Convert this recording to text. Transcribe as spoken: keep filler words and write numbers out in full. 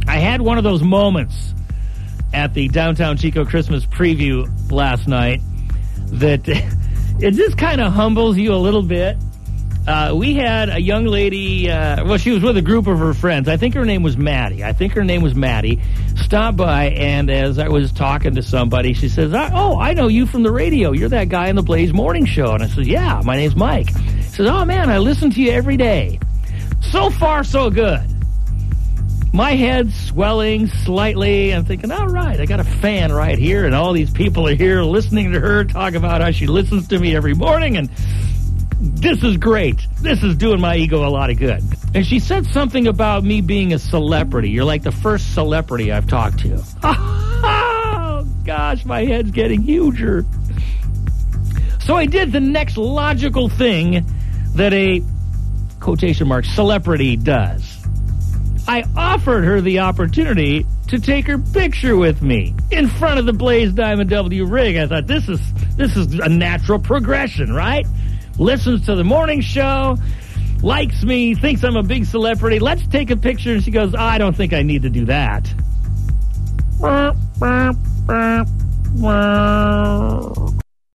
I had one of those moments at the Downtown Chico Christmas preview last night that it just kind of humbles you a little bit. Uh, we had a young lady, uh, well, she was with a group of her friends. I think her name was Maddie. I think her name was Maddie. Stopped by, and as I was talking to somebody, she says, oh, I know you from the radio. You're that guy on the Blaze Morning Show. And I said, yeah, my name's Mike. She says, oh, man, I listen to you every day. So far, so good. My head's swelling slightly. I'm thinking, all right, I got a fan right here, and all these people are here listening to her talk about how she listens to me every morning, and this is great. This is doing my ego a lot of good. And she said something about me being a celebrity. You're like the first celebrity I've talked to. Oh, gosh, my head's getting huger. So I did the next logical thing that a, quotation mark, celebrity does. I offered her the opportunity to take her picture with me in front of the Blaze Diamond W rig. I thought, this is this is a natural progression, right? Listens to the morning show, likes me, thinks I'm a big celebrity. Let's take a picture. And she goes, I don't think I need to do that.